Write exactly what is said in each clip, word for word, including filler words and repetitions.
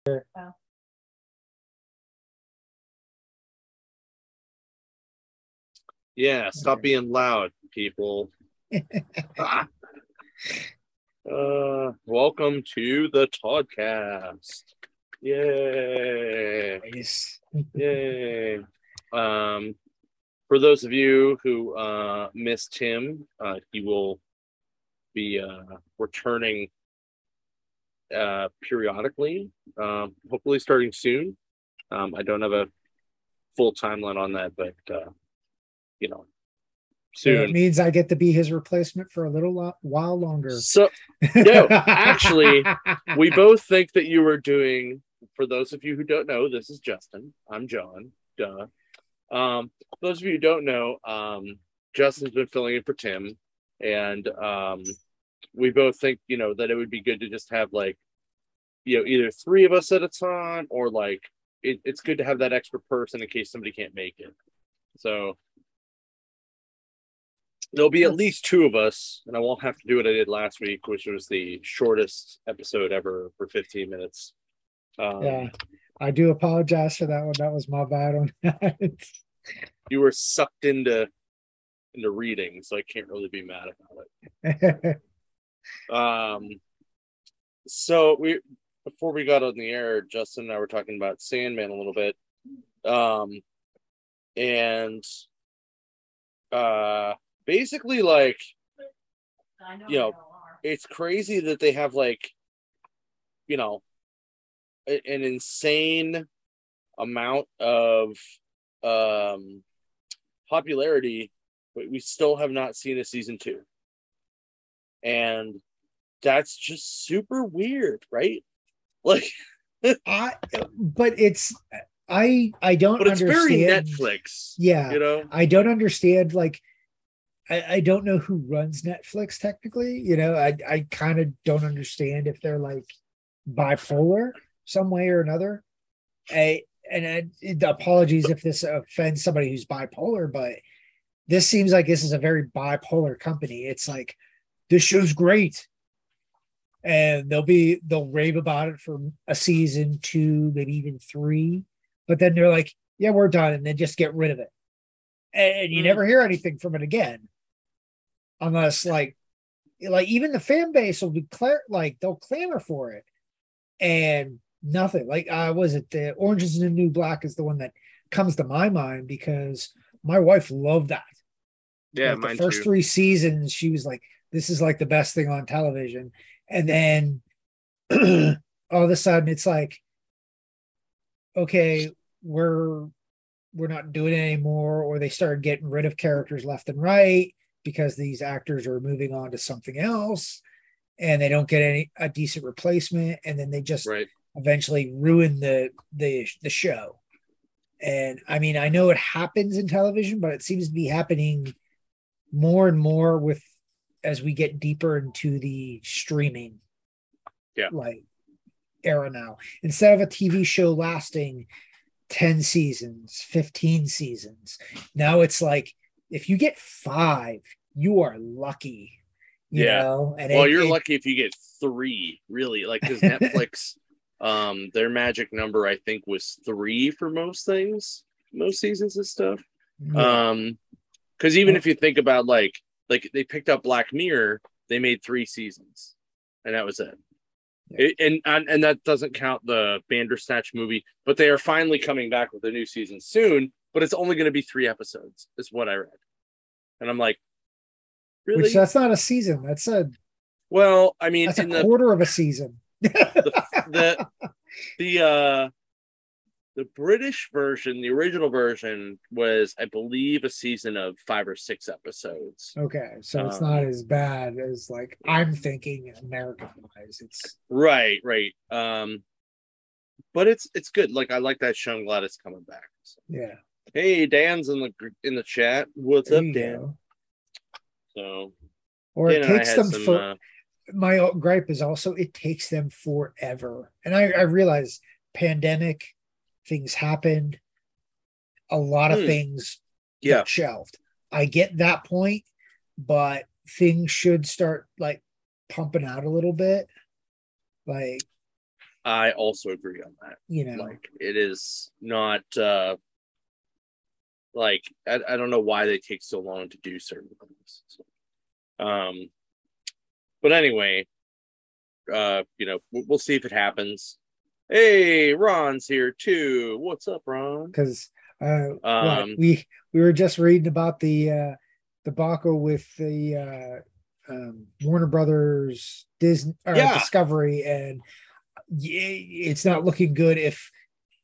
Oh. Yeah, stop being loud, people. ah. Uh, welcome to the Toddcast. Yay! Nice. Yay! Um, for those of you who uh, missed him, uh, he will be uh, returning uh, periodically, um, hopefully starting soon. Um, I don't have a full timeline on that, but uh, you know, So it soon. means I get to be his replacement for a little lo- while longer. So, no, actually, we both think that you were doing. For those of you who don't know, this is Justin. I'm John. Duh. Um, for those of you who don't know, um, Justin's been filling in for Tim, and um, we both think you know that it would be good to just have like, you know, either three of us at a time, or like it, it's good to have that extra person in case somebody can't make it. So there'll be at least two of us, and I won't have to do what I did last week, which was the shortest episode ever for fifteen minutes. Um, Yeah, I do apologize for that one. That was my bad on that. You were sucked into into reading, so I can't really be mad about it. um, so we before we got on the air, Justin and I were talking about Sandman a little bit, um, and uh, basically like, you know, it's crazy that they have like, you know, an insane amount of um popularity, but we still have not seen a season two, and that's just super weird, right? Like, I, but it's I I don't but it's understand. very Netflix, Yeah, you know. I don't understand. Like, I, I don't know who runs Netflix technically. You know, I I kind of don't understand if they're like bipolar some way or another. I, and I, apologies if this offends somebody who's bipolar, but this seems like this is a very bipolar company. It's like, this show's great, and they'll be they'll rave about it for a season, two, maybe even three, but then they're like, yeah, we're done, and then just get rid of it, and you Mm. never hear anything from it again, unless like like even the fan base will declare, like they'll clamor for it, and nothing. Like, uh was it the Orange is the New Black is the one that comes to my mind, because my wife loved that. Yeah, Like the mine first too. three seasons, she was like, this is like the best thing on television. And then all of a sudden it's like, okay, we're we're not doing it anymore, or they started getting rid of characters left and right because these actors are moving on to something else, and they don't get any a decent replacement, and then they just Right. eventually ruin the the the show. And I mean, I know it happens in television, but it seems to be happening more and more with as we get deeper into the streaming, Yeah, like, era now. Instead of a T V show lasting ten seasons, fifteen seasons, now it's like, if you get five, you are lucky, you yeah. know. And Well, it, you're it lucky if you get three, really, like, because Netflix, um, their magic number I think was three for most things, most seasons and stuff. yeah. Um, because even if you think about like like they picked up Black Mirror, they made three seasons, and that was it. Yeah. It and, and and that doesn't count the Bandersnatch movie, but they are finally coming back with a new season soon. But it's only going to be three episodes, is what I read, and I'm like, Which, really? that's not a season. That's a Well, I mean, that's a in the quarter of a season. the the the uh the British version, the original version was, I believe, a season of five or six episodes. Okay, so it's not Um, as bad as, like, I'm thinking American wise. It's right, right. Um, but it's it's good. Like, I like that show. I'm glad it's coming back. So. Yeah. Hey, Dan's in the in the chat. What's There up, you Dan? go. So Or Dan it and I takes had them some. for Uh, my gripe is also, it takes them forever. And I, I realize pandemic things happened, a lot of hmm, things yeah, got shelved. I get that point, but things should start like pumping out a little bit. Like, I also agree on that. You know, like it is not uh like I, I don't know why they take so long to do certain things. So, um, but anyway, uh, you know, we'll, we'll see if it happens. Hey, Ron's here too. What's up, Ron? because uh, what Um, we we were just reading about the uh, debacle with the uh, um, Warner Brothers Disney or yeah. Discovery, and it's not looking good if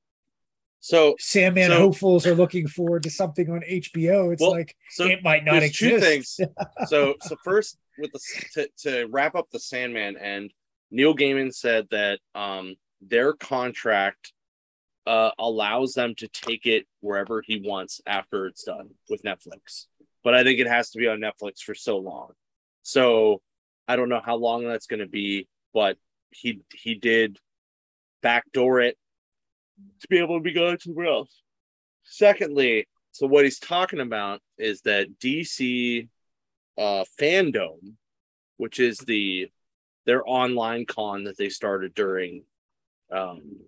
so Sandman so, hopefuls are looking forward to something on H B O. It's well, like so it might not there's exist. two things. so so first, with the to, to wrap up the Sandman, and Neil Gaiman said that um their contract uh allows them to take it wherever he wants after it's done with Netflix. But I think it has to be on Netflix for so long. So I don't know how long that's going to be, but he he did backdoor it to be able to be going somewhere else. Secondly, so what he's talking about is that D C uh, Fandom, which is the their online con that they started during um,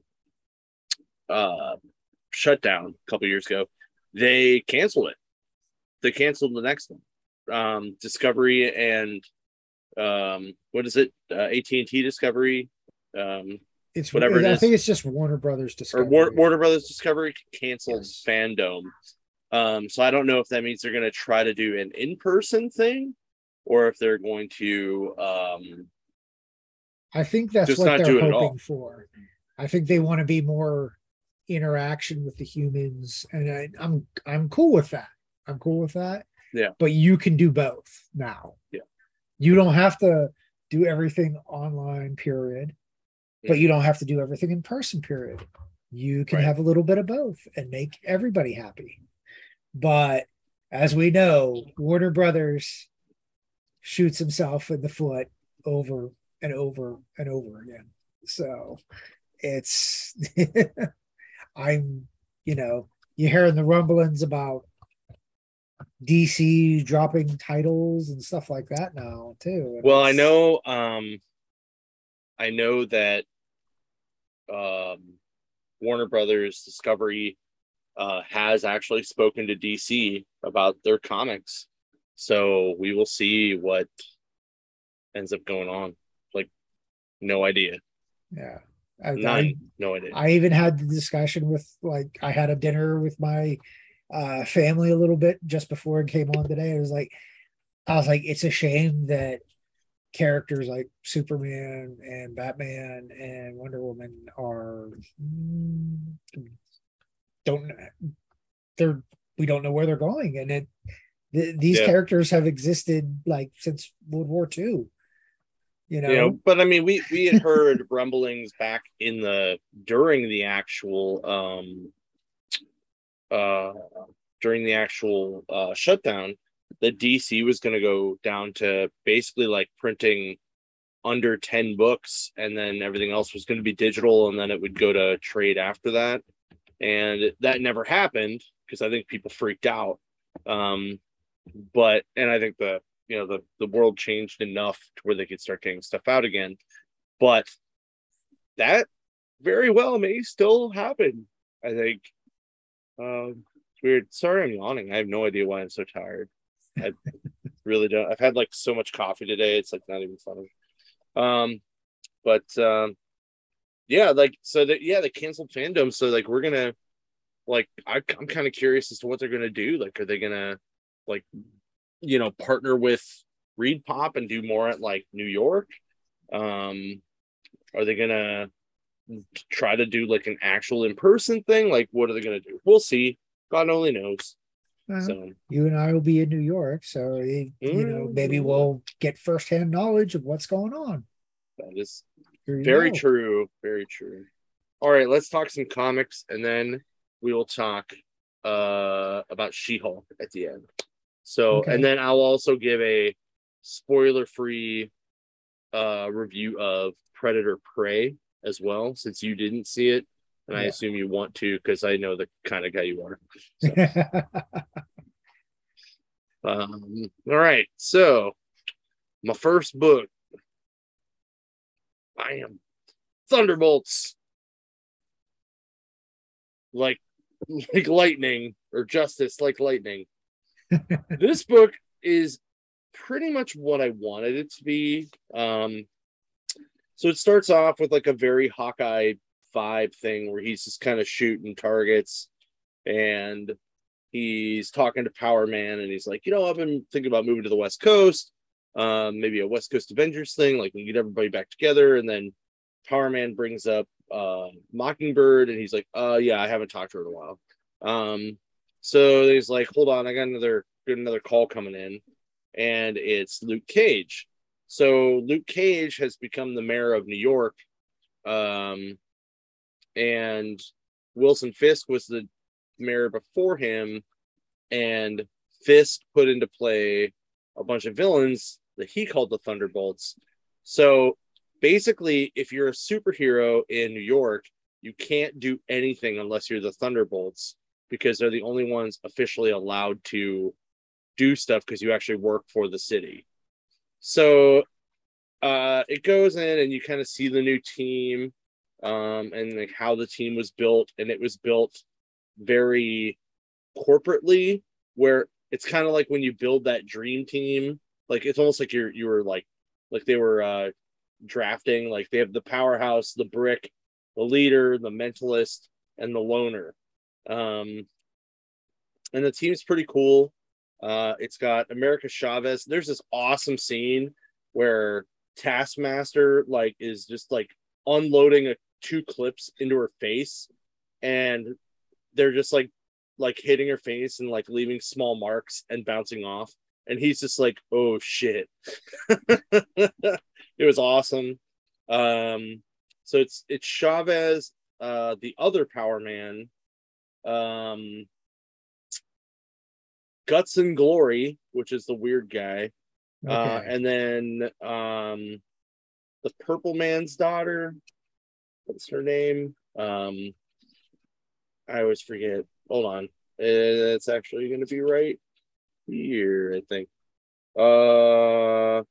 uh, shutdown a couple years ago, they canceled it. They canceled the next one. Um, Discovery and um, what is it? Uh, A T and T Discovery. Um, It's whatever it I is. think it's just Warner Brothers Discovery. Or War- Warner Brothers Discovery canceled Yes. Fandom. Um, so I don't know if that means they're going to try to do an in-person thing, or if they're going to. Um, I think that's just what not they're do it at all. hoping for. I think they want to be more interaction with the humans, and I, I'm I'm cool with that. I'm cool with that. Yeah. But you can do both now. Yeah. You don't have to do everything online, period. But you don't have to do everything in person, period. You can Right. have a little bit of both and make everybody happy. But as we know, Warner Brothers shoots himself in the foot over and over and over again. So it's, I'm, you know, you're hearing the rumblings about D C dropping titles and stuff like that now too. And Well, I it's- know, um, I know that um, Warner Brothers Discovery uh, has actually spoken to D C about their comics, so we will see what ends up going on. Like, no idea. Yeah. I, None. I, no idea. I even had the discussion with like I had a dinner with my uh family a little bit just before it came on today. It was like I was like, it's a shame that characters like Superman and Batman and Wonder Woman are mm, don't they're we don't know where they're going, and it th- these Yeah. characters have existed like since World War Two. You know, You know, but I mean, we we had heard rumblings back in the during the actual um uh during the actual uh shutdown that D C was going to go down to basically like printing under ten books, and then everything else was going to be digital, and then it would go to trade after that. And that never happened because I think people freaked out. Um, but and I think the you know the the world changed enough to where they could start getting stuff out again. But that very well may still happen. I think. Um, it's weird. Sorry, I'm yawning. I have no idea why I'm so tired. I really don't. I've had like so much coffee today. It's like not even funny. Um, but um, yeah, like so that yeah, they canceled Fandom. So like we're gonna like I, I'm kind of curious as to what they're gonna do. Like, are they gonna like you know partner with Reed Pop and do more at like New York? Um, are they gonna try to do like an actual in person thing? Like, what are they gonna do? We'll see. God only knows. well, So you and I will be in New York, so it, you know maybe we'll get firsthand knowledge of what's going on. that is Here you very go. true. Very true. All right, let's talk some comics, and then we will talk uh, about She-Hulk at the end. So, Okay. and then I'll also give a spoiler-free uh, review of Predator Prey as well, since you didn't see it, and I Yeah. assume you want to because I know the kind of guy you are. So, um, all right, so my first book, bam, Thunderbolts. Like like lightning, or justice like lightning. This book is pretty much what I wanted it to be. Um, so it starts off with like a very Hawkeye vibe thing where he's just kind of shooting targets, and he's talking to Power Man, and he's like, you know, I've been thinking about moving to the West Coast, um, maybe a West Coast Avengers thing, like we get everybody back together. And then Power Man brings up uh, Mockingbird, and he's like, uh, yeah, I haven't talked to her in a while. Um, so he's like, hold on, I got another got another call coming in, and it's Luke Cage. So Luke Cage has become the mayor of New York, um, and Wilson Fisk was the mayor before him, and Fisk put into play a bunch of villains that he called the Thunderbolts. So basically, if you're a superhero in New York, you can't do anything unless you're the Thunderbolts, because they're the only ones officially allowed to do stuff because you actually work for the city. So uh, it goes in and you kind of see the new team, um, and like how the team was built, and it was built very corporately, where it's kind of like when you build that dream team, like it's almost like you're you were like like they were uh, drafting, like they have the powerhouse, the brick, the leader, the mentalist, and the loner. Um, and the team's pretty cool. Uh, it's got America Chavez. There's this awesome scene where Taskmaster like is just like unloading a, two clips into her face, and they're just like like hitting her face and like leaving small marks and bouncing off. And he's just like, oh shit. It was awesome. Um, so it's it's Chavez, uh, the other Power Man, um, Guts and Glory, which is the weird guy, okay. uh, and then um, the Purple Man's daughter. What's her name? Um, I always forget. Hold on, it's actually going to be right here, I think. Uh,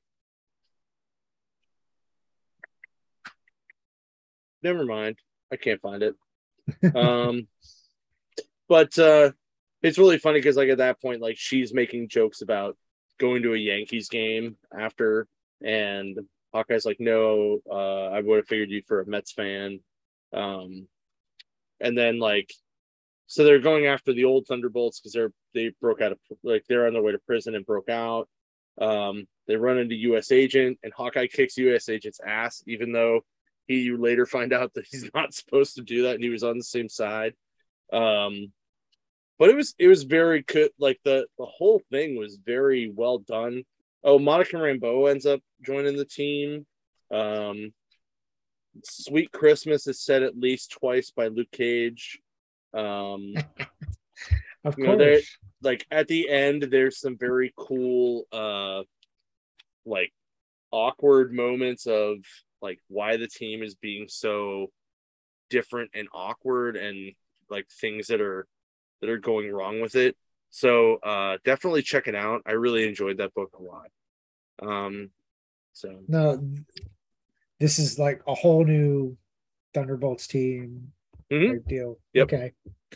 never mind. I can't find it. um, but uh, it's really funny because, like, at that point, like, she's making jokes about going to a Yankees game after, and Hawkeye's like, no, uh, I would have figured you for a Mets fan. Um, and then, like, so they're going after the old Thunderbolts because they're they broke out of like they're on their way to prison and broke out. Um, they run into U S Agent, and Hawkeye kicks U S Agent's ass, even though he you later find out that he's not supposed to do that, and he was on the same side. Um, but it was it was very good. Like the the whole thing was very well done. Oh, Monica Rambeau ends up joining the team. Um, Sweet Christmas is said at least twice by Luke Cage. Um, of you course, know, like at the end, there's some very cool, uh, like awkward moments of like why the team is being so different and awkward, and like things that are that are going wrong with it. So uh, definitely check it out. I really enjoyed that book a lot. Um, so no, this is like a whole new Thunderbolts team. mm-hmm. Type deal. Yep. Okay.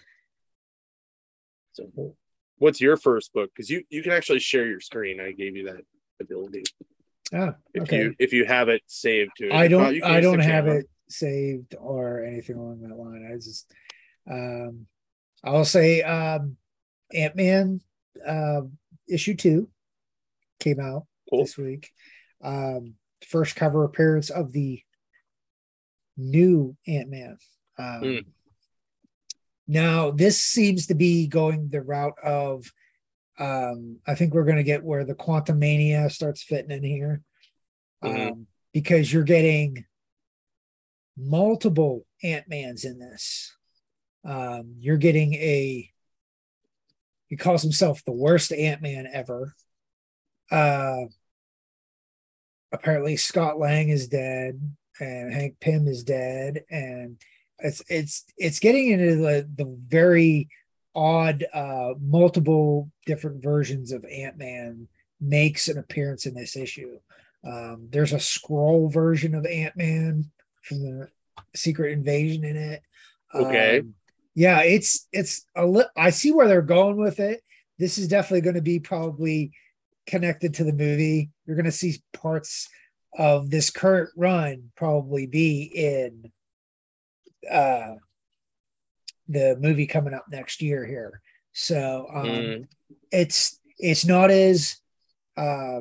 So, what's your first book? Because you you can actually share your screen. I gave you that ability. Ah, if okay. you if you have it saved to it. I don't. Not, I don't have camera. it saved or anything along that line. I just. Um, I'll say um, Ant-Man uh, issue two came out cool. this week. Um, first cover appearance of the new Ant-Man. Um, mm. Now, this seems to be going the route of, um, I think we're going to get where the Quantum Mania starts fitting in here, mm-hmm. um, because you're getting multiple Ant-Mans in this. Um, you're getting a, he calls himself the worst Ant-Man ever. Uh, apparently Scott Lang is dead, and Hank Pym is dead, and it's it's it's getting into the, the very odd uh, multiple different versions of Ant-Man makes an appearance in this issue. Um, there's a scroll version of Ant-Man from the Secret Invasion in it. Okay. Um, yeah, it's it's a li- I see where they're going with it. This is definitely going to be probably connected to the movie. You're going to see parts of this current run probably be in uh the movie coming up next year here. So um Mm, it's it's not as uh,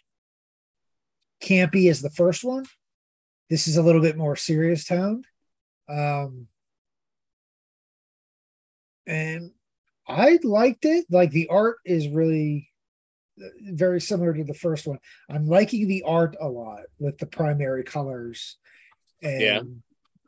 campy as the first one. This is a little bit more serious tone. Um and I liked it. Like the art is really very similar to the first one. I'm liking the art a lot with the primary colors, yeah. and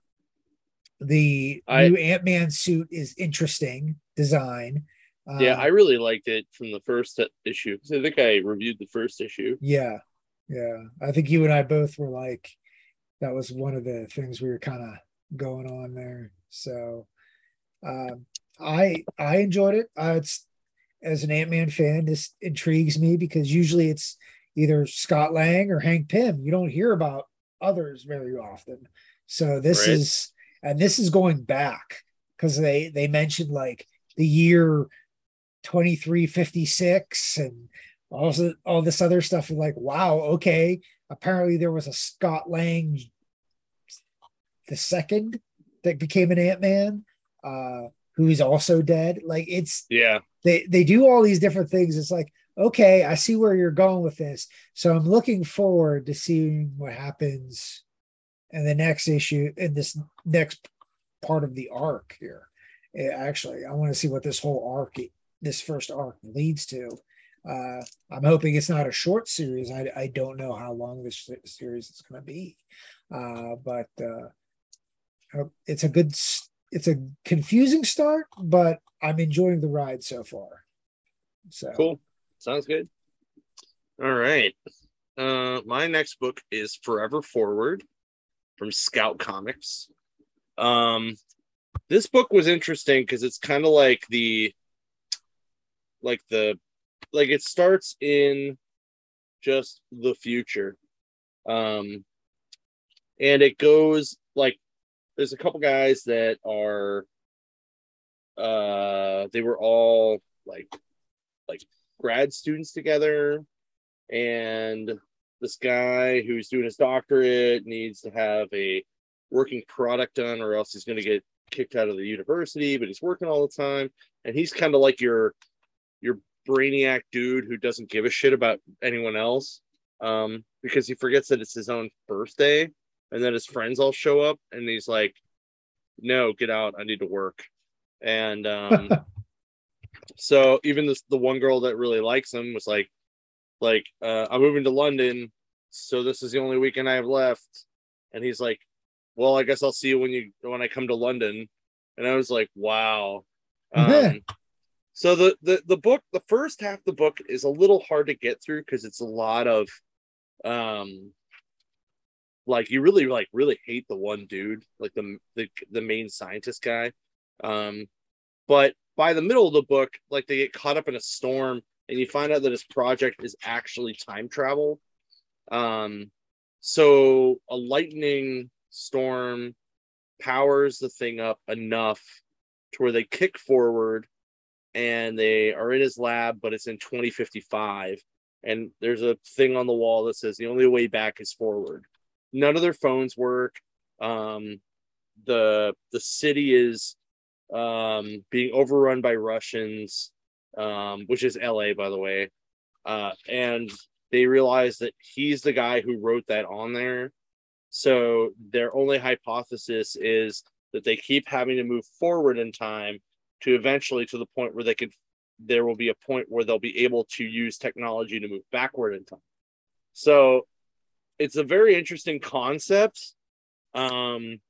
the I new Ant-Man suit is interesting design. yeah, Uh I really liked it from the first issue. So I think I reviewed the first issue. yeah, yeah. I think you and I both were like that was one of the things we were kind of going on there. So um I I enjoyed it. Uh, it's as an Ant-Man fan, this intrigues me because usually it's either Scott Lang or Hank Pym. You don't hear about others very often. So this Right? is, and this is going back because they they mentioned like the year twenty-three fifty-six and also all this other stuff. Like, wow, okay. Apparently there was a Scott Lang the second that became an Ant-Man, uh, who's also dead. Like it's Yeah. they they do all these different things. It's like, okay, I see where you're going with this. So I'm looking forward to seeing what happens in the next issue, in this next part of the arc here. Yeah, actually, I want to see what this whole arc, this first arc leads to. Uh, I'm hoping it's not a short series. I, I don't know how long this series is going to be, uh, but uh, it's a good, it's a confusing start, but I'm enjoying the ride so far. So Cool. Sounds good. All right. Uh, my next book is Forever Forward from Scout Comics. Um, this book was interesting because it's kind of like the, like the, like it starts in just the future, um, and it goes like there's a couple guys that are, uh, they were all like like grad students together, and this guy who's doing his doctorate needs to have a working product done or else he's going to get kicked out of the university, but he's working all the time, and he's kind of like your your brainiac dude who doesn't give a shit about anyone else, um because he forgets that it's his own birthday, and then his friends all show up and he's like, no, get out, I need to work. And um so even this the one girl that really likes him was like, like uh, I'm moving to London, so this is the only weekend I have left. And he's like, well, I guess I'll see you when you when I come to London. And I was like, wow. Um, so the the the book, the first half of the book is a little hard to get through because it's a lot of um like you really like really hate the one dude, like the the, the main scientist guy. Um, but by the middle of the book, like they get caught up in a storm and you find out that his project is actually time travel. Um, so a lightning storm powers the thing up enough to where they kick forward and they are in his lab, but it's in twenty fifty-five. And there's a thing on the wall that says the only way back is forward. None of their phones work. Um, the the city is um, being overrun by Russians, um, which is L A, by the way. Uh, and they realize that he's the guy who wrote that on there. So their only hypothesis is that they keep having to move forward in time to eventually to the point where they could, there will be a point where they'll be able to use technology to move backward in time. So it's a very interesting concept. Um,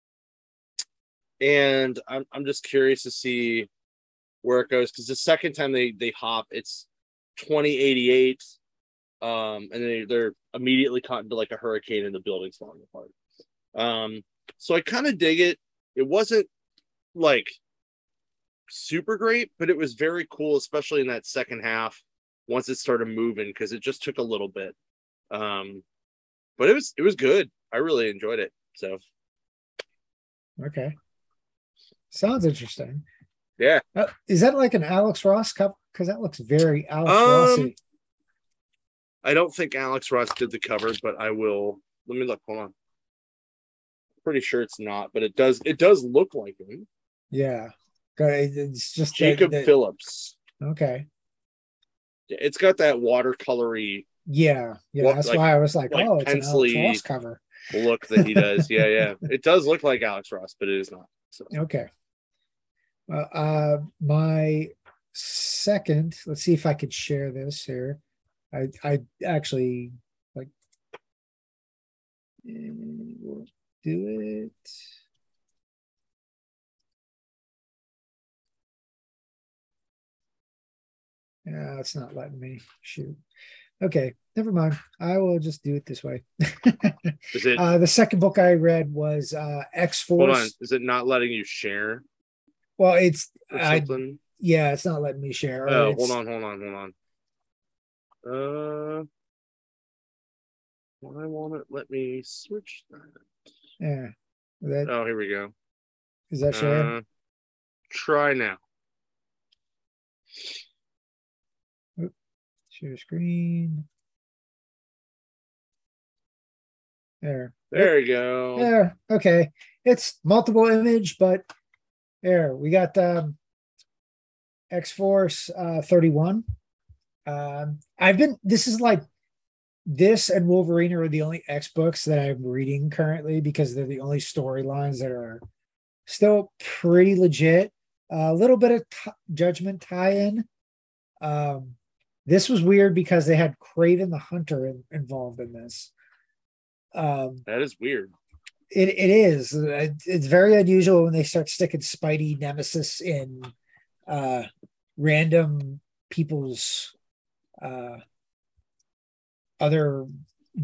and I'm, I'm just curious to see where it goes, because the second time they they hop, it's twenty eighty-eight, um, and they, they're immediately caught into like a hurricane and the building's falling apart. Um, so I kind of dig it. It wasn't like super great, but it was very cool, especially in that second half once it started moving, because it just took a little bit. Um, but it was it was good. I really enjoyed it. So Okay. Sounds interesting. Yeah. Uh, is that like an Alex Ross cover? Because that looks very Alex Um, Rossy. I don't think Alex Ross did the cover, but I will. Let me look. Hold on. Pretty sure it's not, but it does. It does look like him. Yeah. It's just that, Jacob that Phillips. okay. It's got that watercolory, Yeah. Yeah. what That's like why I was like, like oh, it's an Alex Ross pencily cover. look that he does. Yeah, yeah. It does look like Alex Ross, but it is not. So Okay. Uh, uh, my second, let's see if I could share this here. I I actually like eh, we'll do it. Yeah, it's not letting me shoot. Okay, never mind. I will just do it this way. is it? uh, the second book I read was uh, X Hold on. Force. Is it not letting you share Well, it's or I something? yeah, it's not letting me share. Or Oh, hold it's on, hold on, hold on. Uh, why won't it let me switch that? yeah. That Oh, here we go. is that share. Uh, try now. Oop, share screen. There. There you go. There. Okay. It's multiple image, but there we got um, X Force uh, thirty-one. Um, I've been. This is like this and Wolverine are the only X books that I'm reading currently because they're the only storylines that are still pretty legit. A uh, little bit of t- Judgment tie-in. Um, this was weird because they had Craven the Hunter in, involved in this. Um, That is weird. It it is. It's very unusual when they start sticking Spidey Nemesis in uh, random people's uh, other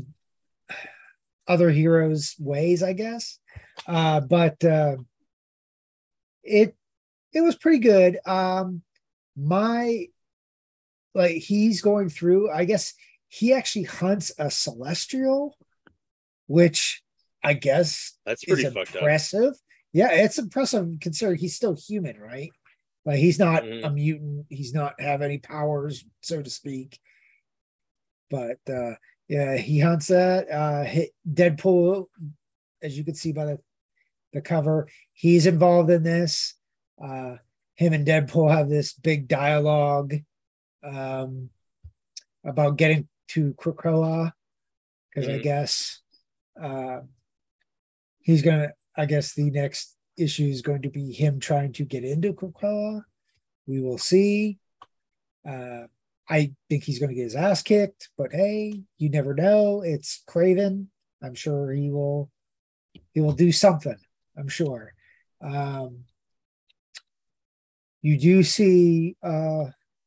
other heroes' ways, I guess. Uh, but uh, it it was pretty good. Um, my like he's going through. I guess he actually hunts a celestial, which I guess That's is pretty fucked up. impressive. Yeah, it's impressive considering he's still human, right? Like he's not Mm-hmm. a mutant. He's not have any powers, so to speak. But uh yeah, he hunts that. Uh Deadpool, as you can see by the, the cover, he's involved in this. Uh him and Deadpool have this big dialogue um about getting to Krakoa because mm-hmm. I guess uh he's gonna I guess the next issue is going to be him trying to get into Krakoa. We will see. Uh, I think he's going to get his ass kicked, but hey, you never know. It's Craven. I'm sure he will. He will do something. I'm sure. Um, you do see uh,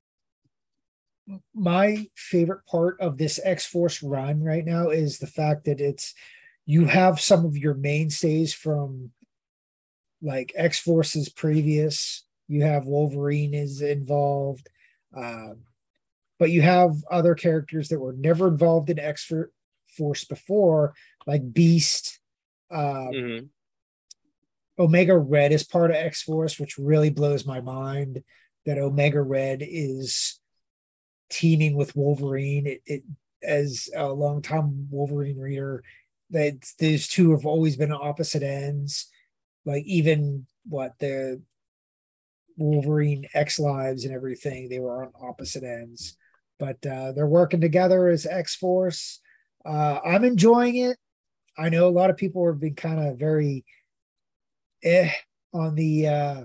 my favorite part of this X Force run right now is the fact that it's you have some of your mainstays from like X Force's previous. You have Wolverine is involved, um, but you have other characters that were never involved in X Force before, like Beast. Um, mm-hmm. Omega Red is part of X Force, which really blows my mind that Omega Red is teaming with Wolverine. It, it as a longtime Wolverine reader, that these two have always been opposite ends. Like even what the Wolverine X Lives and everything, they were on opposite ends, but uh, they're working together as X Force. Uh, I'm enjoying it. I know a lot of people have been kind of very eh on the uh,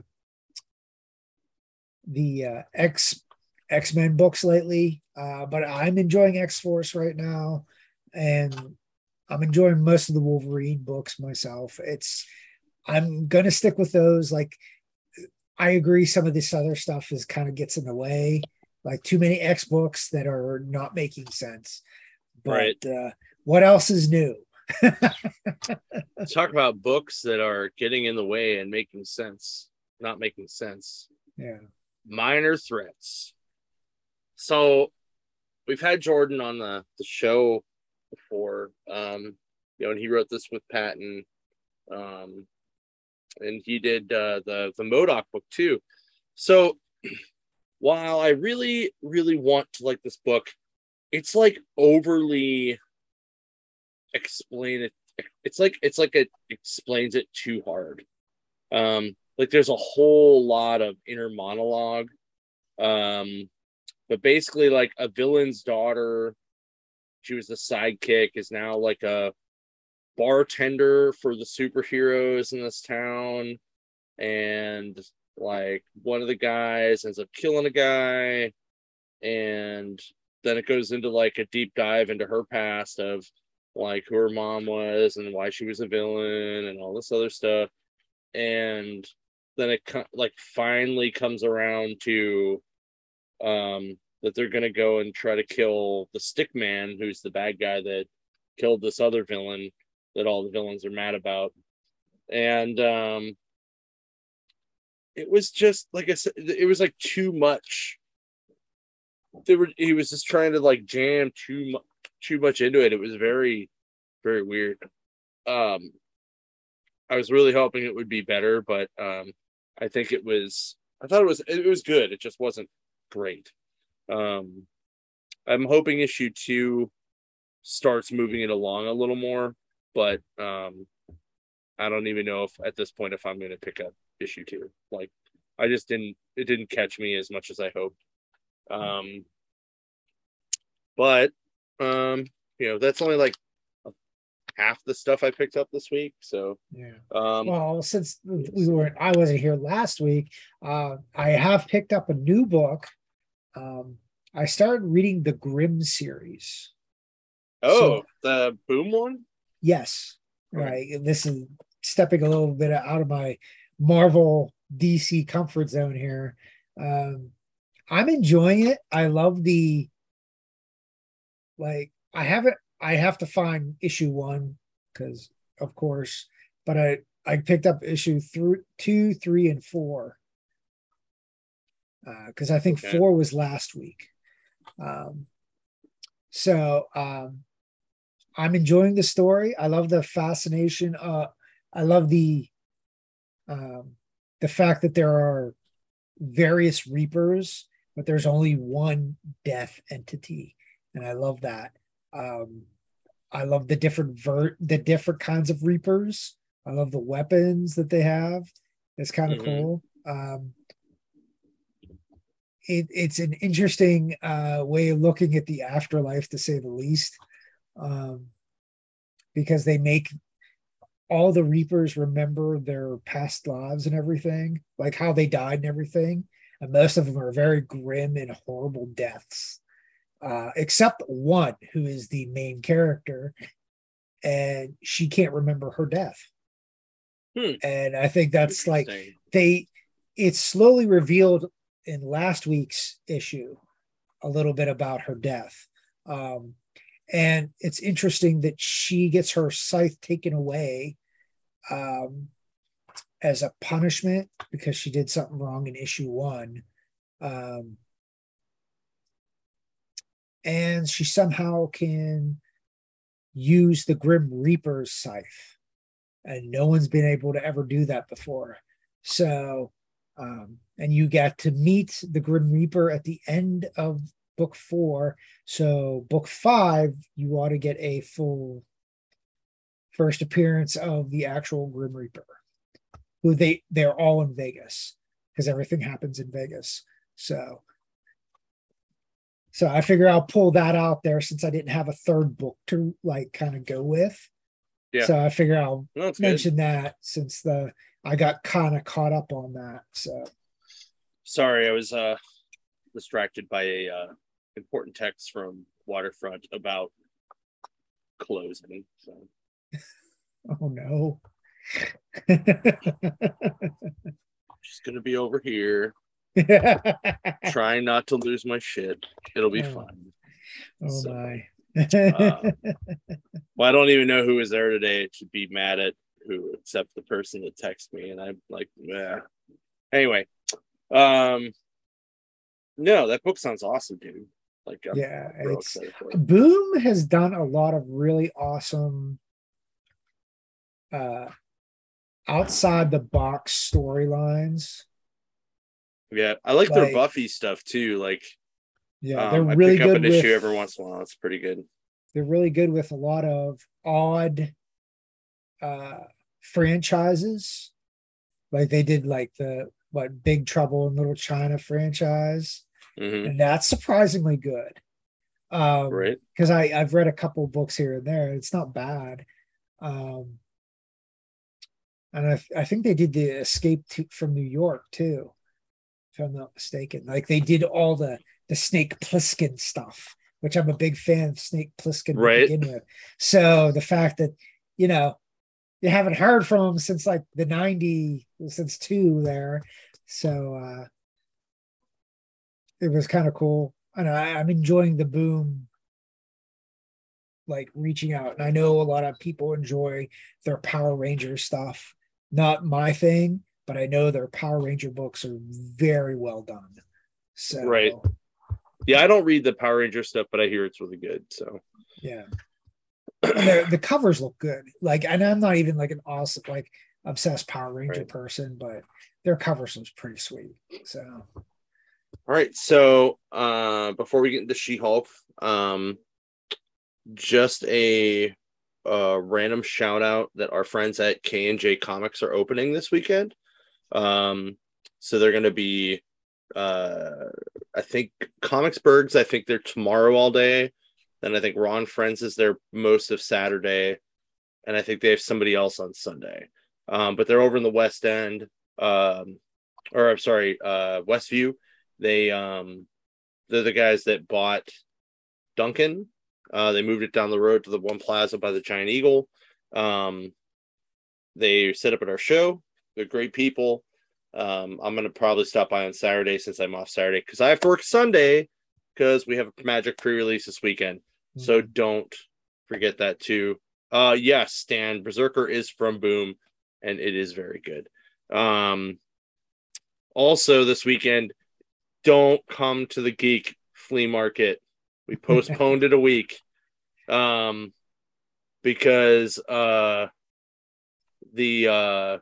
the uh, X X-Men books lately, uh, but I'm enjoying X Force right now, and I'm enjoying most of the Wolverine books myself. It's I'm gonna stick with those. Like I agree, some of this other stuff is kind of gets in the way, like too many X books that are not making sense. But right. uh, what else is new? Talk about books that are getting in the way and making sense, not making sense. Yeah. Minor Threats. So we've had Jordan on the, the show before, um, you know, and he wrote this with Patton. Um, and he did uh, the the MODOK book too. So while I really really want to like this book, it's like overly explain it. It's like it's like it explains it too hard. Um, like there's a whole lot of inner monologue. Um, but basically, like a villain's daughter, she was the sidekick, is now like a bartender for the superheroes in this town, and like one of the guys ends up killing a guy, and then it goes into like a deep dive into her past of like who her mom was and why she was a villain and all this other stuff. And then it like finally comes around to um that they're gonna go and try to kill the stick man, who's the bad guy that killed this other villain that all the villains are mad about. And um it was just like I said, it was like too much. They were he was just trying to like jam too much too much into it. It was very, very weird. Um I was really hoping it would be better, but um I think it was I thought it was it was good. It just wasn't great. Um I'm hoping issue two starts moving it along a little more, but um I don't even know if at this point if I'm going to pick up issue two. Like I just didn't it didn't catch me as much as I hoped. Um but um you know, that's only like half the stuff I picked up this week. So yeah. Um, well, since we weren't, I wasn't here last week. Uh, I have picked up a new book. Um, I started reading the Grimm series. Oh, so, the Boom one? Yes. Okay. Right. And this is stepping a little bit out of my Marvel D C comfort zone here. Um, I'm enjoying it. I love the, like, I haven't, I have to find issue one because, of course, but I, I picked up issue through two, three, and four because uh, I think okay. four was last week. Um, so um, I'm enjoying the story. I love the fascination. Uh, I love the um, the fact that there are various Reapers, but there's only one death entity, and I love that. Um, I love the different ver- the different kinds of Reapers. I love the weapons that they have. It's kind of mm-hmm. cool. Um, it, it's an interesting uh, way of looking at the afterlife, to say the least, um, because they make all the Reapers remember their past lives and everything, like how they died and everything. And most of them are very grim and horrible deaths, uh, except one who is the main character, and she can't remember her death. Hmm. And I think that's like they, it's slowly revealed in last week's issue a little bit about her death. Um, and it's interesting that she gets her scythe taken away um, as a punishment because she did something wrong in issue one. Um, and she somehow can use the Grim Reaper's scythe. And no one's been able to ever do that before. So, um, and you get to meet the Grim Reaper at the end of book four. So book five, you ought to get a full first appearance of the actual Grim Reaper, who they, they're all in Vegas because everything happens in Vegas. So, so I figure I'll pull that out there since I didn't have a third book to like kind of go with. Yeah. So I figure I'll well, mention good. that since the I got kind of caught up on that. So sorry, I was uh distracted by a uh, important text from Waterfront about closing. So oh no. Just gonna be over here. Trying not to lose my shit. It'll be oh. fun. Oh so. my. uh, well, I don't even know who was there today to be mad at who, except the person that texted me, and I'm like, yeah. Anyway, um, no, that book sounds awesome, dude. Like, I'm yeah, it's it. Boom has done a lot of really awesome. Uh, outside the box storylines. Yeah, I like their Like, Buffy stuff too. Like, yeah, they're um, I really pick up good an with issue every once in a while. It's pretty good. they're really good with a lot of odd uh franchises. Like they did like the what Big Trouble in Little China franchise, Hmm. and that's surprisingly good. Um, Right. because I I've read a couple books here and there. It's not bad. Um, and I I think they did the Escape to, from New York too, if I'm not mistaken. Like they did all the the Snake Plissken stuff, which I'm a big fan of Snake Plissken to Right. begin with. So the fact that you know you haven't heard from him since like the ninety since two there, so uh it was kind of cool. And I, I'm enjoying the Boom like reaching out. And I know a lot of people enjoy their Power Ranger stuff. Not my thing, but I know their Power Ranger books are very well done. Right. So Yeah, I don't read the Power Ranger stuff, but I hear it's really good. So yeah. And the covers look good. Like, and I'm not even like an awesome, like obsessed Power Ranger right. person, but their covers was pretty sweet. So all right. So uh before we get into She-Hulk, um just a uh random shout out that our friends at K and J Comics are opening this weekend. Um so they're gonna be uh I think Comicsburgs, I think they're tomorrow all day. Then I think Ron Friends is there most of Saturday, and I think they have somebody else on Sunday. Um, but they're over in the West End, um, or I'm sorry, uh, Westview. They um, they're the guys that bought Duncan. Uh, they moved it down the road to the one plaza by the Giant Eagle. Um, they set up at our show. They're great people. Um, I'm gonna probably stop by on Saturday since I'm off Saturday because I have to work Sunday because we have a Magic pre-release this weekend. Mm-hmm. So don't forget that too. Uh, yes, Stan, Berserker is from Boom, and it is very good. Um, also this weekend, don't come to the Geek Flea Market. We postponed it a week, um, because uh, the uh.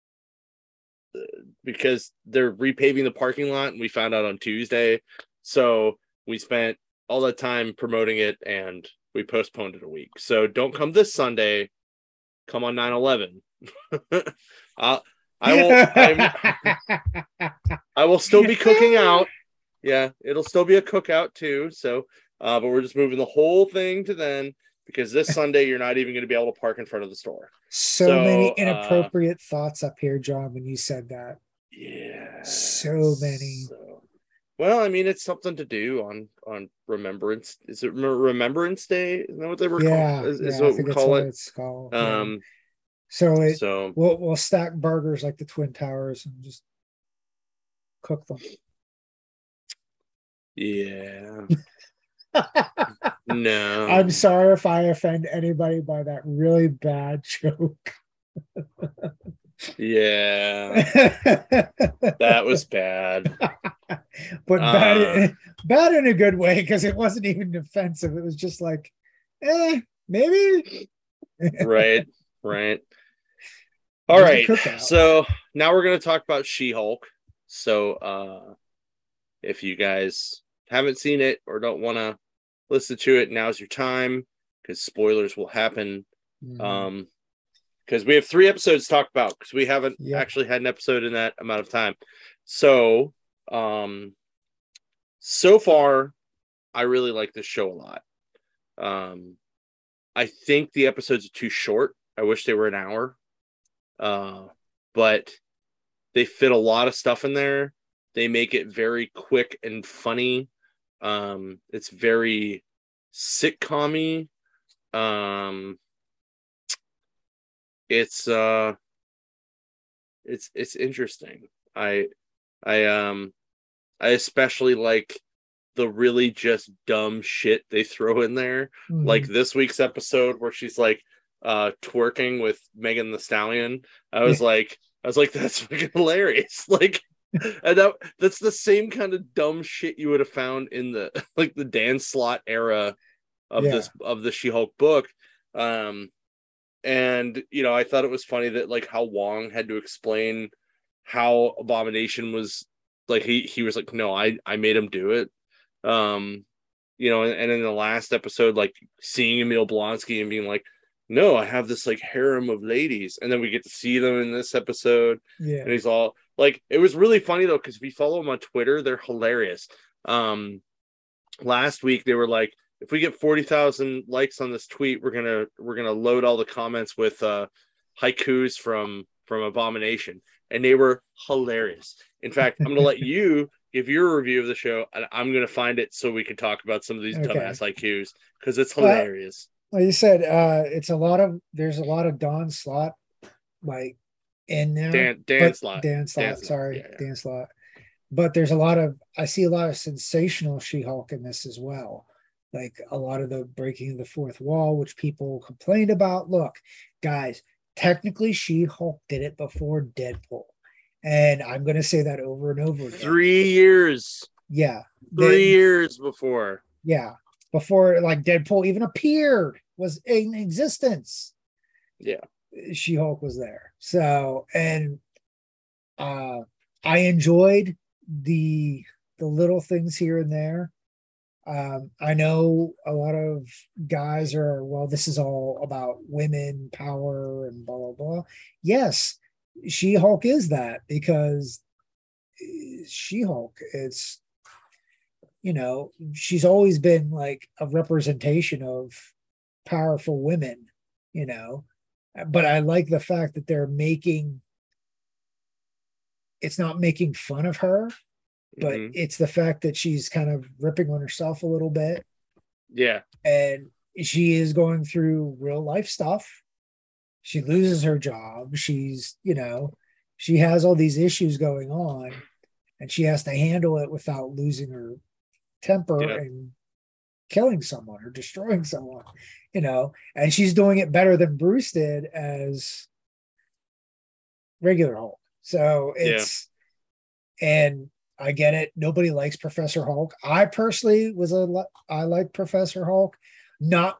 because they're repaving the parking lot, and we found out on Tuesday. So we spent all that time promoting it, and we postponed it a week. So don't come this Sunday. Come on nine eleven. uh, I will. I'm, I will still be cooking out. Yeah, it'll still be a cookout too. So, uh, but we're just moving the whole thing to then because this Sunday you're not even going to be able to park in front of the store. So, so many inappropriate uh, thoughts up here, John, when you said that. Yeah. So many. So, well, I mean, it's something to do on on Remembrance. Is it Remembrance Day? Isn't that what they were yeah, called? Is, yeah, is what what we call what it? It's called. Um. Yeah. So it so we'll we'll stack burgers like the Twin Towers and just cook them. Yeah. No. I'm sorry if I offend anybody by that really bad joke. Yeah. That was bad. But bad, uh, bad in a good way, because it wasn't even offensive. It was just like, eh, maybe. Right, right. All right. So now we're going to talk about She-Hulk. So uh, if you guys haven't seen it or don't want to listen to it, now's your time, because spoilers will happen. Mm. Um, because we have three episodes to talk about, because we haven't yep. actually had an episode in that amount of time. So, um, so far, I really like this show a lot. Um, I think the episodes are too short. I wish they were an hour. Uh, but they fit a lot of stuff in there. They make it very quick and funny. Um, it's very sitcom-y. Um, it's uh, it's it's interesting. I I um I especially like the really just dumb shit they throw in there. Mm-hmm. Like this week's episode where she's like uh twerking with Megan Thee Stallion. I was like, I was like, that's fucking hilarious. Like, and that that's the same kind of dumb shit you would have found in the like the Dan Slott era of yeah. this of the She-Hulk book. Um, and you know, I thought it was funny that like how Wong had to explain how Abomination was like he he was like, no, I I made him do it. Um, you know, and, and in the last episode, like seeing Emil Blonsky and being like, no, I have this like harem of ladies, and then we get to see them in this episode. Yeah. And he's all like, it was really funny though, because if you follow them on Twitter, they're hilarious. Um, last week they were like, if we get forty thousand likes on this tweet, we're gonna we're gonna load all the comments with uh, haikus from from Abomination, and they were hilarious. In fact, I'm gonna let you give your review of the show, and I'm gonna find it so we can talk about some of these Okay. dumbass haikus because it's hilarious. Well, like you said, uh, it's a lot of there's a lot of Don Slott like in there. Dan Dan but, Slott. Dan Slott, Dan Slott. sorry, Yeah, yeah. Dan Slott. But there's a lot of I see a lot of sensational She-Hulk in this as well. Like a lot of the breaking of the fourth wall, which people complained about. Look, guys, technically She-Hulk did it before Deadpool. And I'm going to say that over and over again. Three years. Yeah. Three they, years before. Yeah. Before like Deadpool even appeared, was in existence. Yeah. She-Hulk was there. So, and uh I enjoyed the the little things here and there. Um, I know a lot of guys are, well, this is all about women power and blah, blah, blah. Yes, She-Hulk is that because She-Hulk, it's, you know, she's always been like a representation of powerful women, you know, but I like the fact that they're making, it's not making fun of her, but mm-hmm. it's the fact that she's kind of ripping on herself a little bit. Yeah. And she is going through real life stuff. She loses her job. She's, you know, she has all these issues going on and she has to handle it without losing her temper yeah. and killing someone or destroying someone, you know, and she's doing it better than Bruce did as regular Hulk. So it's, yeah. and I get it. Nobody likes Professor Hulk. I personally was a, I like Professor Hulk, not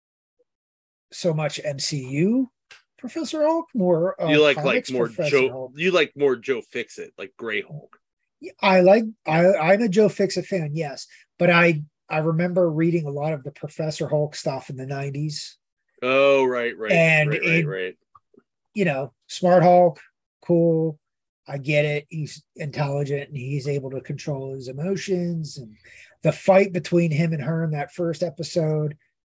so much M C U Professor Hulk, more uh, you like like more Professor Joe. Hulk. You like more Joe Fixit, like Gray Hulk. I like. I I'm a Joe Fixit fan, yes, but I I remember reading a lot of the Professor Hulk stuff in the nineties. Oh right, right, and right, it, right, right. You know, Smart Hulk, cool. I get it. He's intelligent and he's able to control his emotions. And the fight between him and her in that first episode,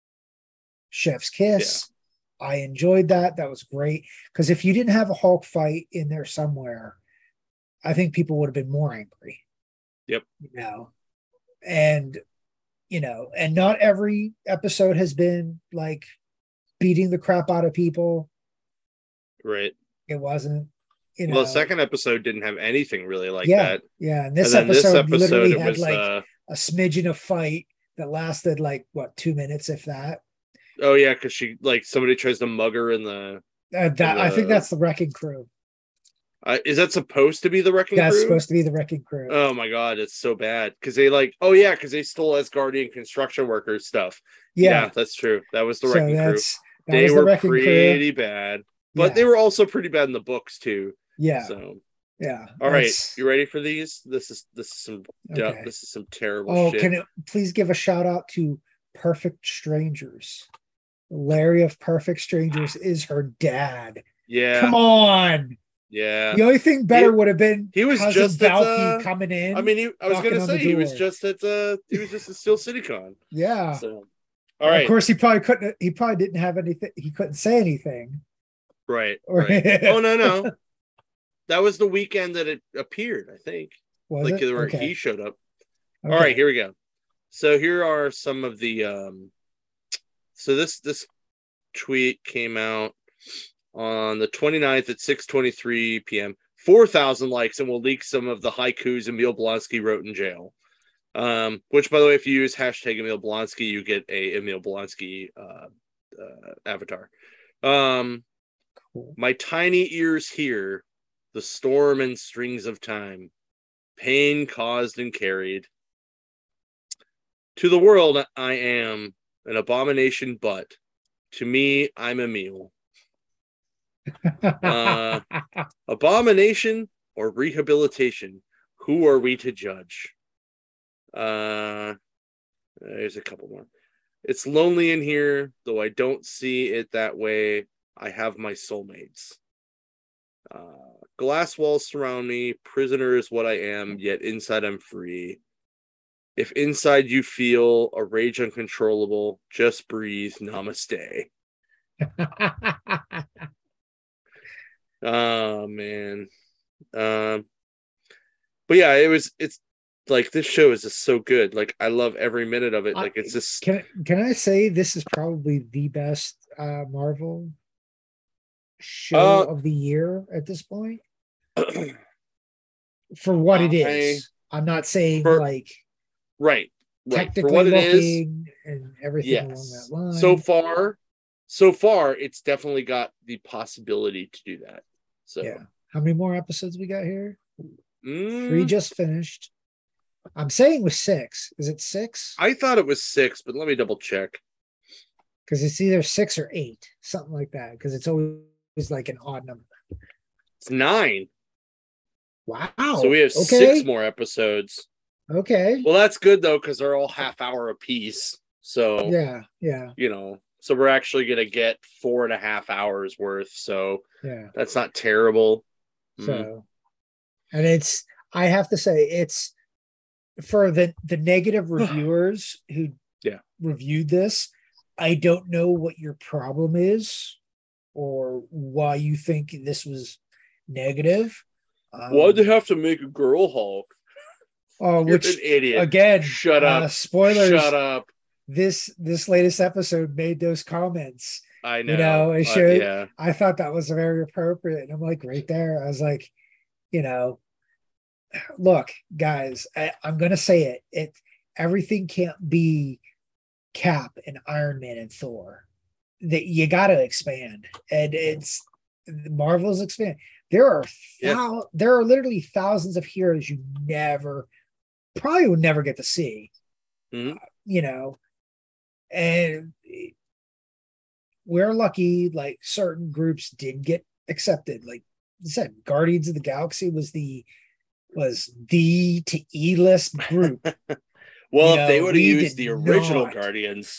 Chef's Kiss, yeah. I enjoyed that. That was great. Because if you didn't have a Hulk fight in there somewhere, I think people would have been more angry. Yep. You know, and, you know, and not every episode has been like beating the crap out of people. Right. It wasn't. You know, well, the second episode didn't have anything really like yeah, that. Yeah, and this, and episode, this episode literally it had was, like uh, a smidgen of fight that lasted like what two minutes, if that. Oh yeah, because she like somebody tries to mug her in the. Uh, that in the I think that's the Wrecking Crew. Uh, is that supposed to be the Wrecking that's Crew? That's supposed to be the Wrecking Crew. Oh my god, it's so bad because they like. Oh yeah, because they stole Asgardian construction workers stuff. Yeah, yeah that's true. That was the so Wrecking Crew. They were the pretty crew. bad, but yeah. they were also pretty bad in the books too. Yeah. So. Yeah. All right, you ready for these? This is this is some okay. this is some terrible oh, shit. Can it please give a shout out to Perfect Strangers? Larry of Perfect Strangers is her dad. Yeah. Come on. Yeah. The only thing better he, would have been he was just at, uh, coming in. I mean, he, I was gonna say he was just at uh he was just at Steel City Con. Yeah. So all right. Of course, he probably couldn't. He probably didn't have anything. He couldn't say anything. Right. right. oh no no. That was the weekend that it appeared, I think. Was like it? where okay. he showed up. Okay. All right, here we go. So here are some of the um so this this tweet came out on the twenty-ninth at six twenty-three p.m. four thousand likes, and we'll leak some of the haikus Emil Blonsky wrote in jail. Um, which, by the way, if you use hashtag Emil Blonsky, you get a Emil Blonsky uh, uh, avatar. Um, cool. My tiny ears hear the storm and strings of time, pain caused and carried. To the world, I am an abomination, but to me, I'm Emil. Uh, Abomination or rehabilitation? Who are we to judge? Uh, there's a couple more. It's lonely in here, though I don't see it that way. I have my soulmates. Uh, glass walls surround me. Prisoner is what I am, yet inside I'm free. If inside you feel a rage uncontrollable, just breathe. Namaste. Oh man. Um, but yeah, it was. It's like this show is just so good. Like I love every minute of it. I, Like it's just can can I say this is probably the best uh, Marvel show uh of the year at this point for what it I is. I'm not saying for like right, right. For technically what it is, looking and everything along that yes. So line. far, so far, it's definitely got the possibility to do that. Yeah. So How many more episodes we got here? Three mm, just finished. I'm saying with six. Is it six? I thought it was six, but let me double check. Because it's either six or eight, something like that. Because it's always like an odd number. It's nine. So Wow. we have six Okay. more episodes. Okay. Well, that's good though, because they're all half hour apiece. So Yeah. Yeah. you know, so we're actually gonna get four and a half hours worth. So Yeah. that's not terrible. So, Mm. and it's, I have to say, it's for the the negative reviewers who Yeah. reviewed this. I don't know what your problem is or why you think this was negative. Why'd they Um, have to make a girl Hulk? uh, You're an which idiot. again, Shut uh, up. Shut spoilers. up. This this latest episode made those comments. I You know, know. it Uh, showed. yeah. I thought that was very appropriate, and I'm like, right there. I was like, you know, look, guys, I, I'm gonna say it. It everything can't be Cap and Iron Man and Thor. That you got to expand, and it's Marvel's expand. There are Yeah. thou- there are literally thousands of heroes you never probably would never get to see. Mm-hmm. You know, and we're lucky. Like certain groups did get accepted. Like I said, Guardians of the Galaxy was the was the to E list group. Well, You if they know, would have we used did the original not. Guardians,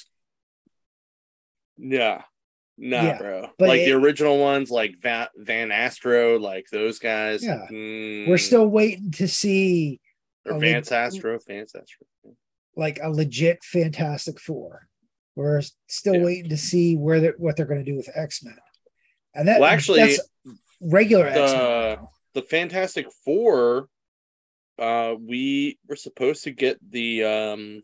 yeah, nah, Yeah, bro. but Like the it, original ones, like Van, Van Astro, like those guys, yeah, we're mm, still waiting to see or a Vance le- Astro, Vance Astro. like a legit Fantastic Four. We're still Yeah. waiting to see where they what they're going to do with X Men, and that Well, that's actually, regular X Men the now. the Fantastic Four, uh, we were supposed to get the um,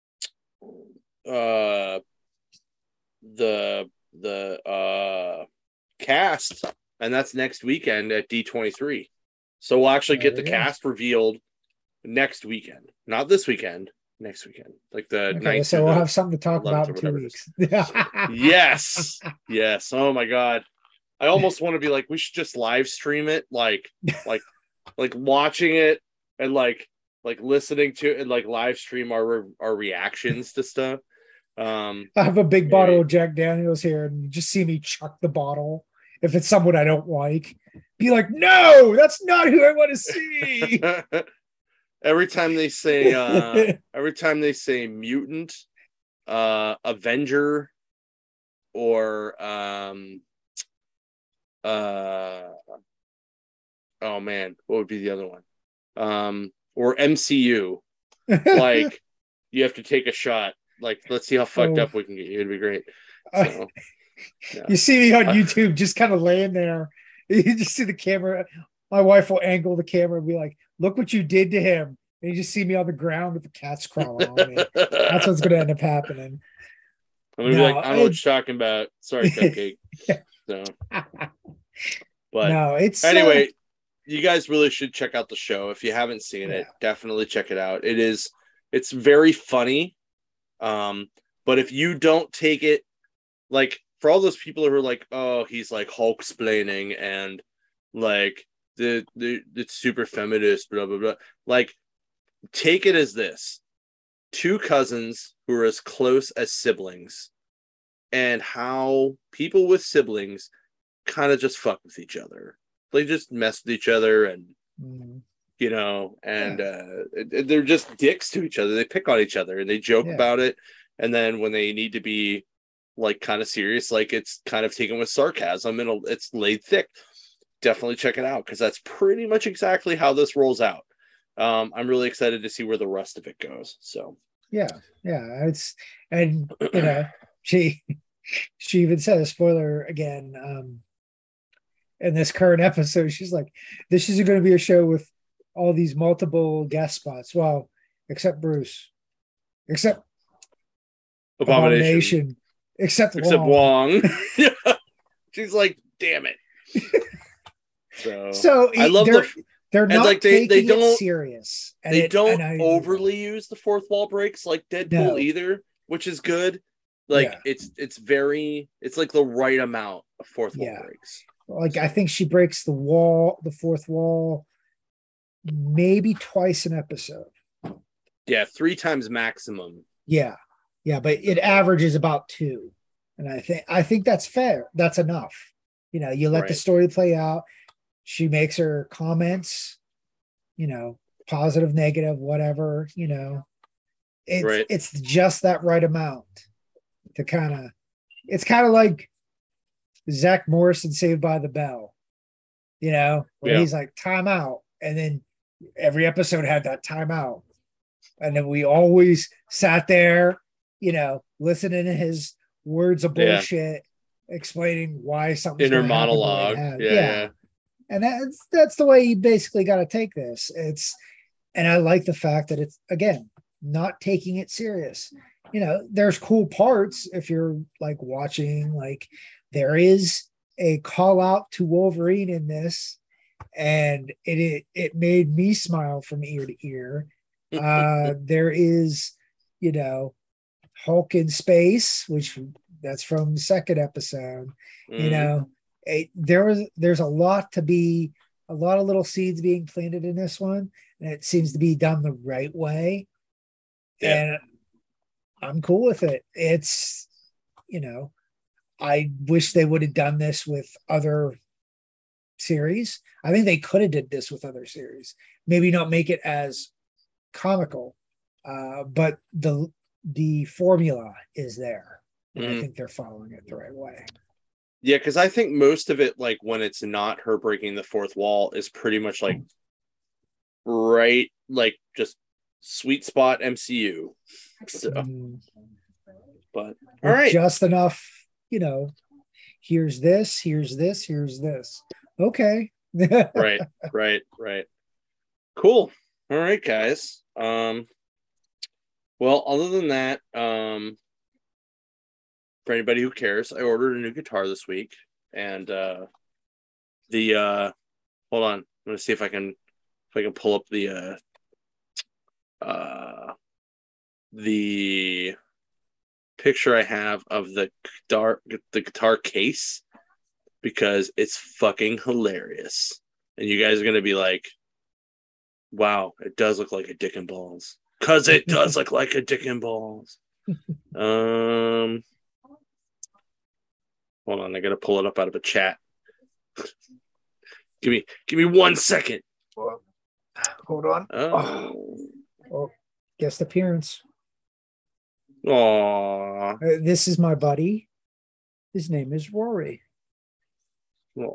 uh, the the uh cast, and that's next weekend at D twenty-three. So we'll actually There get we the go. cast revealed next weekend, not this weekend. Next weekend, like the Okay, ninth so through we'll the have something to talk eleventh about or in two whatever it is. weeks. Yes, yes. Oh my god, I almost want to be like, we should just live stream it, like, like, like watching it and like, like listening to it and like live stream our our reactions to stuff. Um, I have a big maybe. bottle of Jack Daniels here, and you just see me chuck the bottle. If it's someone I don't like, be like, no, that's not who I want to see. Every time they say, uh, every time they say mutant, uh, Avenger, or um, uh, oh man, what would be the other one? Um, or M C U, like you have to take a shot. Like, let's see how fucked Oh. up we can get you. It'd be great. Uh, So, yeah. You see me on YouTube just kind of laying there. You just see the camera. My wife will angle the camera and be like, look what you did to him. And you just see me on the ground with the cats crawling on me. That's what's going to end up happening. I'm gonna No, be like, I don't know what it, you're talking about. Sorry, Cupcake. So, but no, it's anyway, uh, you guys really should check out the show if you haven't seen yeah. it. Definitely check it out. It is, it's very funny. Um, but if you don't take it, like for all those people who are like, oh, he's like Hulk splaining and like the the it's super feminist, blah blah blah. Like, take it as this: two cousins who are as close as siblings, and how people with siblings kind of just fuck with each other. They just mess with each other, and mm-hmm. you know, and yeah. uh, they're just dicks to each other. They pick on each other and they joke yeah. about it. And then when they need to be like kind of serious, like it's kind of taken with sarcasm and it's laid thick. Definitely check it out because that's pretty much exactly how this rolls out. Um, I'm really excited to see where the rest of it goes. So yeah, yeah, it's and you know she she even said a spoiler again. Um, in this current episode, she's like, "This isn't going to be a show with all these multiple guest spots." Well, except Bruce, except Abomination, Abomination except except Wong. Wong. Yeah, she's like, "Damn it." So, so I love they're, the they're not like they, taking they don't it serious. And they it, don't and overly use the fourth wall breaks like Deadpool no. either, which is good. Like yeah. it's it's very it's like the right amount of fourth wall yeah. breaks. Like I think she breaks the wall, the fourth wall, maybe twice an episode. Yeah, three times maximum. Yeah, yeah, but it averages about two, and I think I think that's fair. That's enough. You know, you let right. the story play out. She makes her comments. You know, positive, negative, whatever. You know, it's right. it's just that right amount to kind of. It's kind of like Zach Morrison Saved by the Bell, you know, where yeah. he's like time out, and then every episode had that time out, and then we always sat there, you know, listening to his words of bullshit, yeah. explaining why something's inner monologue, yeah, yeah, yeah, and that's that's the way you basically got to take this. It's, and I like the fact that it's again not taking it serious. You know, there's cool parts if you're like watching like. There is a call out to Wolverine in this, and it it, it made me smile from ear to ear. Uh, there is, you know, Hulk in space, which that's from the second episode. Mm. You know, it, there was there's a lot to be a lot of little seeds being planted in this one, and it seems to be done the right way. Yeah. And I'm cool with it. It's, you know. I wish they would have done this with other series. I think they could have did this with other series. Maybe not make it as comical, uh, but the the formula is there. And mm. I think they're following it the right way. Yeah, because I think most of it, like when it's not her breaking the fourth wall, is pretty much like right, like just sweet spot M C U. So, mm. but all right, just enough. You know, here's this, here's this, here's this. Okay. right, right, right. Cool. All right, guys. Um, well, other than that, um, for anybody who cares, I ordered a new guitar this week, and uh, the uh, hold on, I'm gonna see if I can if I can pull up the uh, uh, the. picture I have of the guitar the guitar case because it's fucking hilarious. And you guys are gonna be like, wow, it does look like a dick and balls. Cause it does look like a dick and balls. Um hold on, I gotta pull it up out of a chat. give me give me one second. Hold on. Oh, oh guest appearance. Aww. Uh, this is my buddy. His name is Rory. Aww.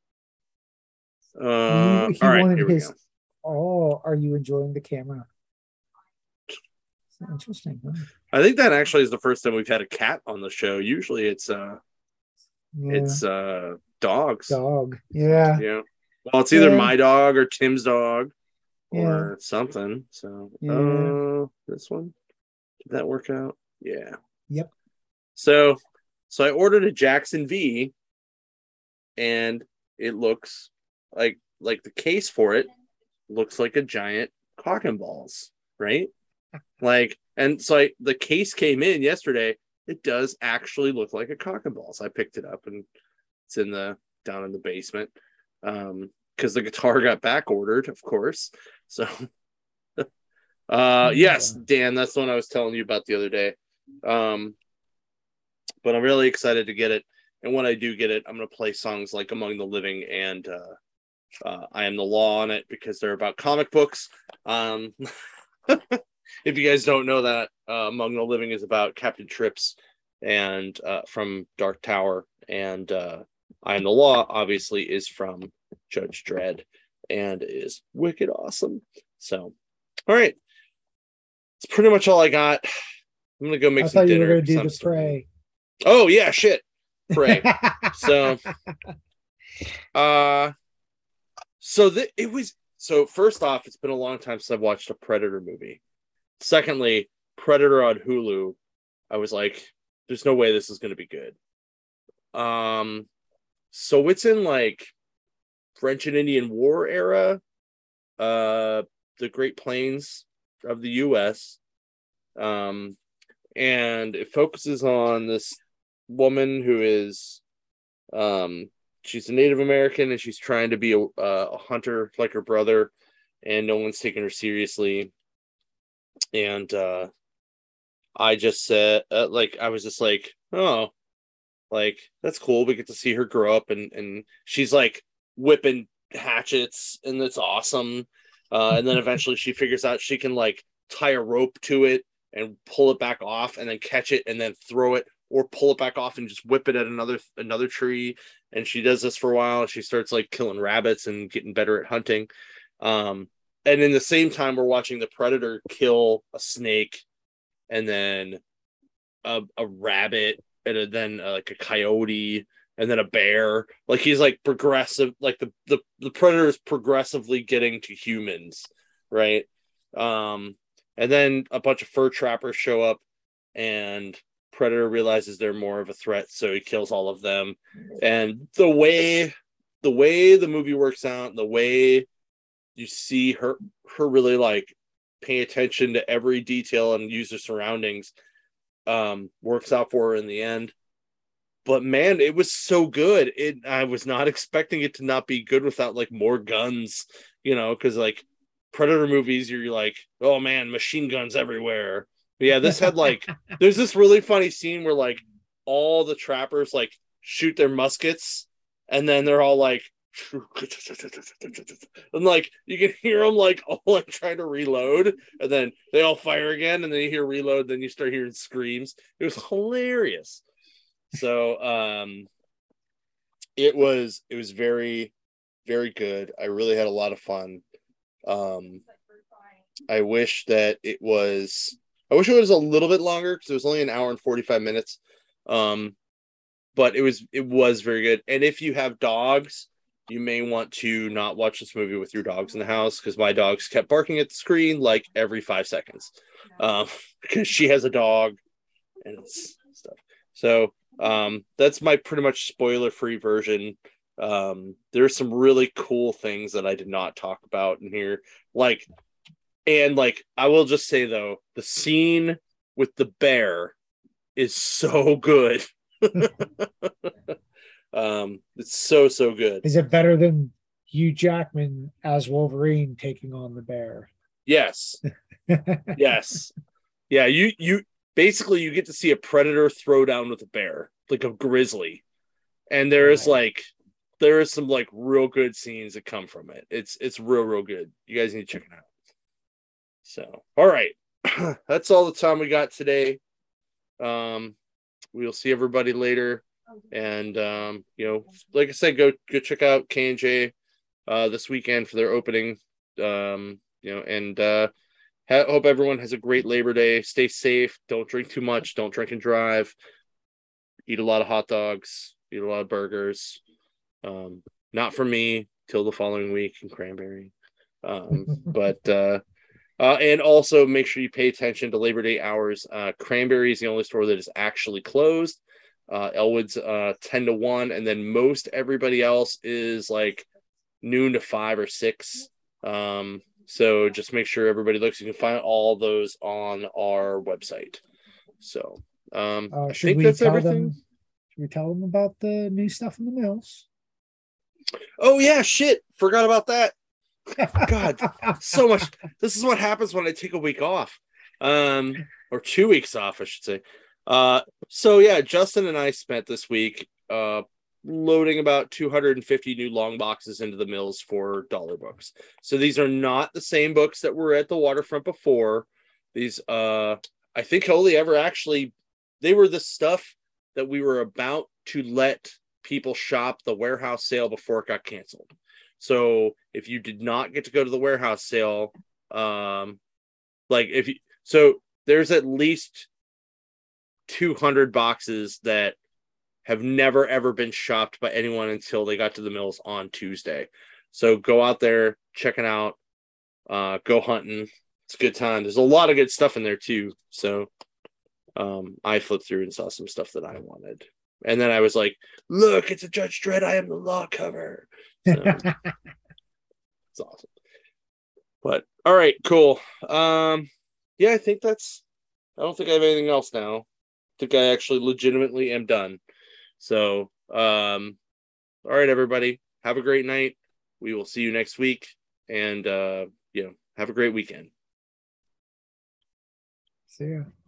Uh, he, he all right, wanted here we his. go. Oh, are you enjoying the camera? Interesting. Huh? I think that actually is the first time we've had a cat on the show. Usually, it's uh, yeah. it's uh, dogs. Dog. Yeah. Yeah. Well, it's either yeah. my dog or Tim's dog, or yeah. something. So, yeah. uh, this one. Did that work out? Yeah. Yep. So, so I ordered a Jackson V, and it looks like like the case for it looks like a giant cock and balls, right? Like, and so I, the case came in yesterday. It does actually look like a cock and balls. I picked it up, and it's in the down in the basement, um, because the guitar got back ordered, of course. So. Uh, yes, Dan, that's the one I was telling you about the other day. Um, but I'm really excited to get it. And when I do get it, I'm going to play songs like Among the Living and uh, uh, I Am the Law on it because they're about comic books. Um, if you guys don't know that, uh, Among the Living is about Captain Trips and uh, from Dark Tower. And uh, I Am the Law, obviously, is from Judge Dredd and is wicked awesome. So, all right. That's pretty much all I got. I'm going to go make I some thought you dinner. were going to do I'm the Prey. Oh, yeah, shit. Prey. so, uh, so th- it was, so first off, it's been a long time since I've watched a Predator movie. Secondly, Predator on Hulu, I was like, there's no way this is going to be good. Um, so it's in like French and Indian War era, uh, the Great Plains of the U S, um, and it focuses on this woman who is, um, she's a Native American and she's trying to be a, a hunter like her brother, and no one's taking her seriously. And uh, I just said, uh, like, I was just like, oh, like that's cool. We get to see her grow up, and and she's like whipping hatchets, and it's awesome. Uh, and then eventually she figures out she can like tie a rope to it and pull it back off, and then catch it, and then throw it, or pull it back off and just whip it at another another tree. And she does this for a while, and she starts like killing rabbits and getting better at hunting. Um, and in the same time, we're watching the Predator kill a snake, and then a, a rabbit, and a, then uh, like a coyote, and then a bear. Like he's like progressive, like the, the, the Predator is progressively getting to humans, right? Um, and then a bunch of fur trappers show up, and Predator realizes they're more of a threat, so he kills all of them. And the way the way the movie works out, the way you see her her really like pay attention to every detail and use her surroundings, um, works out for her in the end. But man, it was so good. It I was not expecting it to not be good without like more guns, you know, because like Predator movies, you're like, oh man, machine guns everywhere. But yeah, this had like, there's this really funny scene where like all the trappers like shoot their muskets, and then they're all like, and like you can hear them like all like trying to reload, and then they all fire again, and then you hear reload, then you start hearing screams. It was hilarious. So um it was it was very, very good. I really had a lot of fun. um I wish that it was I wish it was a little bit longer, because it was only an hour and forty-five minutes. Um but it was it was very good. And if you have dogs, you may want to not watch this movie with your dogs in the house, because my dogs kept barking at the screen like every five seconds, um, because she has a dog and it's stuff. So um, that's my pretty much spoiler-free version. Um, there's some really cool things that I did not talk about in here, like, and like I will just say though, the scene with the bear is so good. Um, it's so so good. Is it better than Hugh Jackman as Wolverine taking on the bear? Yes. Yes. Yeah, you you basically you get to see a predator throw down with a bear, like a grizzly. And there is like there is some like real good scenes that come from it. It's it's real, real good. You guys need to check it out. So, all right. That's all the time we got today. Um, we'll see everybody later. And um, you know, like I said, go go check out K and J uh, this weekend for their opening. Um, you know, and uh, ha- hope everyone has a great Labor Day. Stay safe. Don't drink too much. Don't drink and drive. Eat a lot of hot dogs. Eat a lot of burgers. Um, not for me till the following week in Cranberry. Um, but uh, uh, and also make sure you pay attention to Labor Day hours. Uh, Cranberry is the only store that is actually closed. Uh, Elwood's uh, ten to one, and then most everybody else is like noon to five or six. Um, so just make sure everybody looks. You can find all those on our website. So um, uh, I should think we that's tell everything. them? Should we tell them about the new stuff in the mills? Oh yeah, shit! Forgot about that. God, so much. This is what happens when I take a week off, um, or two weeks off, I should say. Uh, so yeah, Justin and I spent this week uh, loading about two hundred fifty new long boxes into the mills for dollar books. So these are not the same books that were at the waterfront before. These, uh, I think Holy Ever actually, they were the stuff that we were about to let people shop the warehouse sale before it got canceled. So if you did not get to go to the warehouse sale, um, like if you, so there's at least two hundred boxes that have never ever been shopped by anyone until they got to the mills on Tuesday. So go out there, check it out, uh, go hunting. It's a good time. There's a lot of good stuff in there too. So um, I flipped through and saw some stuff that I wanted. And then I was like, look, it's a Judge Dredd, I Am the Law cover. So, it's awesome. But all right, cool. Um, yeah, I think that's, I don't think I have anything else now. I think I actually legitimately am done. So, um, all right, everybody, have a great night. We will see you next week. And, uh, you know, have a great weekend. See ya.